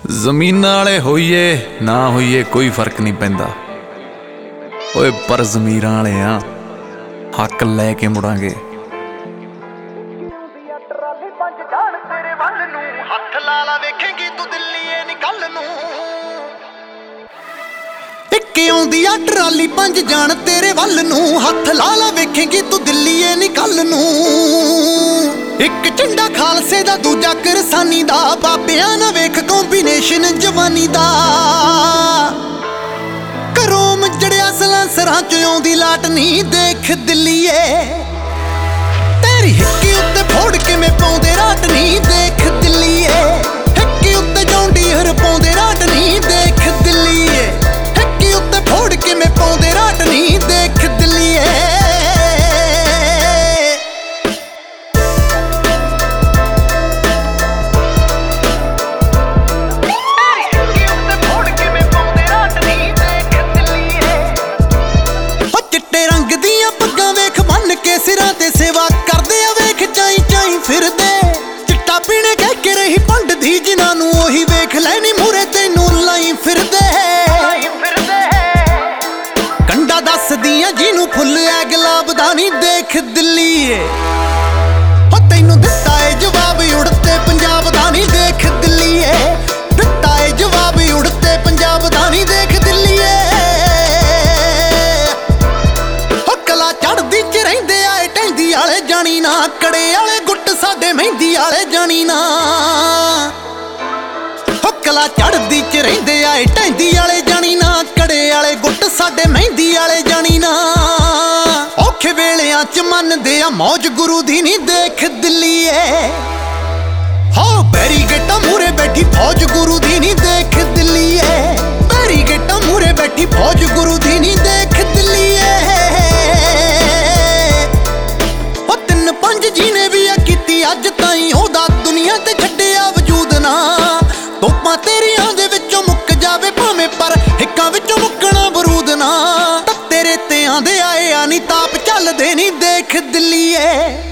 ਜ਼ਮੀਨਾਂ ਵਾਲੇ ਹੋਈਏ ਨਾ ਹੋਈਏ ਕੋਈ ਫਰਕ ਨਹੀਂ ਪੈਂਦਾ ਓਏ, ਪਰ ਜ਼ਮੀਰਾਂ ਵਾਲੇ ਆ, ਹੱਕ ਲੈ ਕੇ ਮੁੜਾਂਗੇ। ਹੱਥ ਲਾ ਲਾ ਵੇਖੇਂਗੀ ਤੂੰ ਦਿੱਲੀਏ ਨੀ ਕੱਲ ਨੂੰ। ਇੱਕ ਆਉਂਦੀ ਆ ਟਰਾਲੀ ਪੰਜ ਜਾਣ ਤੇਰੇ ਵੱਲ ਨੂੰ, ਹੱਥ ਲਾ ਲਾ ਵੇਖੇਂਗੀ ਤੂੰ ਦਿੱਲੀਏ ਨੀ ਕੱਲ ਨੂੰ। ਇੱਕ ਝੰਡਾ ਖਾਲਸੇ ਦਾ ਦੂਜਾ ਕਿਰਸਾਨੀ ਦਾ, ਬਾਬਿਆਂ ਨਾ ਵੇਖ ਕੰਬੀਨੇਸ਼ਨ ਜਵਾਨੀ ਦਾ। ਘਰੋਂ ਮਜੜਿਆ ਸਲਾਂਸਰਾਂ ਚ ਆਉਂਦੀ ਲਾਟ ਨੀ ਦੇਖ ਦਿੱਲੀਏ, ਤੇਰੀ ਹਿੱਕੀ ਉੱਤੇ ਫੋੜ ਕਿਵੇਂ ਪਾਉਂਦੇ ਰਾਟ ਨੀ ਦੇਖ ਦਿੱਲੀਏ। ਹਿੱਕੀ ਉੱਤੇ ਜੌਂਡੀ ਹਰ ਪਾਉਂਦੇ ਰਾਟ ਨੀ ਦੇਖ ਦਿੱਲੀਏ, ਹਿੱਕੀ ਉੱਤੇ ਫੋੜ ਕਿਵੇਂ ਪਾਉਂਦੇ ਰਾਟ ਨੀ ਦੇਖ ਦਿੱਲੀਏ। ਚਿੱਟੇ ਰੰਗ ਦੀਆਂ ਪੱਗਾਂ ਵੇਖ ਬੰਨ ਕੇ ਸਿਰਾਂ ਤੇ ਸੇਵਾ ਕਰਦੇ ਆ ਵੇਖ ਚਾਈ ਚਾਈ ਫਿਰਦੇ। ਚਿੱਟਾ ਪੀਣੇ ਕਹਿ ਕੇ ਰਹੀ ਪੰਡਦੀ ਜਿਨ੍ਹਾਂ ਨੂੰ ਉਹੀ ਵੇਖ ਲੈਣੀ ਮੂਰੇ ਤੈਨੂੰ ਲਾਈ ਫਿਰਦੇ। ਕੰਡਾ ਦੱਸਦੀਆਂ ਜਿਹਨੂੰ ਫੁੱਲ ਐ ਗੁਲਾਬ ਦਾ ਨੀ ਦੇਖ ਦਿੱਲੀਏ, ਹੋ ਤੈਨੂੰ ਦਿੱਤਾ ਏ ਜਵਾਬ ਉੜਤੇ ਪੰਜਾਬ ਦਾ ਨੀ ਦੇਖ ਦਿੱਲੀਏ। ਦਿੱਤਾ ਏ ਜਵਾਬ ਉੜਤੇ ਪੰਜਾਬ ਦਾ ਨੀ ਦੇਖ ਦਿੱਲੀਏ। ਚੜਦੀ ਚ ਰਹਿੰਦੇ ਆਏ ਟਹਿੰਦੀ ਵਾਲੇ ਜਾਣੀ ਨਾ, ਕੜੇ ਵਾਲੇ ਗੁੱਟ ਸਾਡੇ ਮਹਿੰਦੀ ਵਾਲੇ ਜਾਣੀ ਨਾ। ਹੁਕਲਾ ਚੜਦੀ ਚ ਰਹਿੰਦੇ ਆਏ ਟਹਿੰਦੀ ਵਾਲੇ ਜਾਣੀ ਨਾ, ਕੜੇ ਵਾਲੇ ਗੁੱਟ ਸਾਡੇ ਮਹਿੰਦੀ ਵਾਲੇ ਜਾਣੀ ਨਾ। ਔਖੇ ਵੇਲਿਆਂ ਚ ਮੰਨਦੇ ਆ ਮੌਜ ਗੁਰੂ ਦੀ ਨੀ ਦੇਖ ਦਿੱਲੀਏ, ਹੋ ਬੈਰੀਗੇਟਾਂ ਮੂਰੇ ਬੈਠੀ ਫੌਜ ਗੁਰੂ ਦੀ ਨੀ ਦੇਖ ਦਿੱਲੀਏ। ਬੈਰੀਗੇਟਾਂ ਮੂਰੇ ਬੈਠੀ ਫੌਜ ਗੁਰੂ ਦੀ ਨੀ ਦੇਖ ਦਿੱਲੀਏ। ਪੰਜ ਜੀਨੇ ਵੀ ਆ ਕੀਤੀ ਅੱਜ ਤਾਈਂ ਉਹਦਾ ਦੁਨੀਆ ਤੇ ਛੱਡਿਆ ਵਜੂਦ ਨਾ। ਤੋਪਾਂ ਤੇਰੀਆਂ ਦੇ ਵਿੱਚੋਂ ਮੁੱਕ ਜਾਵੇ ਭਾਵੇਂ, ਪਰ ਹਿੱਕਾਂ ਵਿੱਚੋਂ ਮੁੱਕਣਾ ਬਰੂਦ ਨਾ। ਤਾਂ ਤੇਰੇ ਤੇ ਆਂਦੇ ਆਏ ਆ ਨੀ ਤਾਪ ਚੱਲਦੇ ਨੀ ਦੇਖ ਦਿੱਲੀਏ।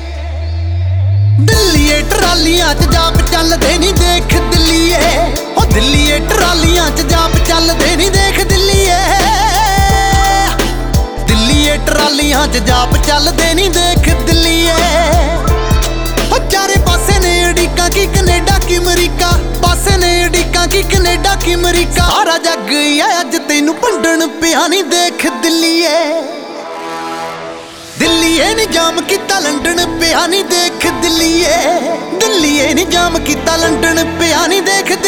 ਦਿੱਲੀਏ ਟਰਾਲੀਆਂ ਚ ਜਾਪ ਚੱਲਦੇ ਨੀ ਦੇਖ ਦਿੱਲੀਏ, ਉਹ ਦਿੱਲੀਏ ਟਰਾਲੀਆਂ ਚ ਜਾਪ ਚੱਲਦੇ ਨੀ ਦੇਖ ਦਿੱਲੀਏ। ਦਿੱਲੀਏ ਟਰਾਲੀਆਂ ਚ ਜਾਪ ਚੱਲਦੇ ਨੀ ਦੇਖ ਦਿੱਲੀਏ। ਉਹ ਚਾਰੇ ਪਾਸੇ ਨੇ ਅੜੀਕਾਂ ਕੀ ਕੈਨੇਡਾ ਕੀ ਅਮਰੀਕਾ, ਪਾਸੇ ਨੇ ਅੜੀਕਾਂ ਕੀ ਕੈਨੇਡਾ ਕੀ ਅਮਰੀਕਾ। ਸਾਰਾ ਜੱਗ ਆ ਅੱਜ ਤੈਨੂੰ ਭੰਡਣ ਪਿਆ ਨੀ ਦੇਖ ਦਿੱਲੀਏ। ਦਿੱਲੀਏ ਨੀ ਜਾਮ ਕੀਤਾ ਲੰਡਨ ਪਿਆ ਨੀ ਦੇਖ ਦਿੱਲੀਏ। ਦਿੱਲੀਏ ਨੀ ਜਾਮ ਕੀਤਾ ਲੰਡਨ ਪਿਆ ਨੀ ਦੇਖ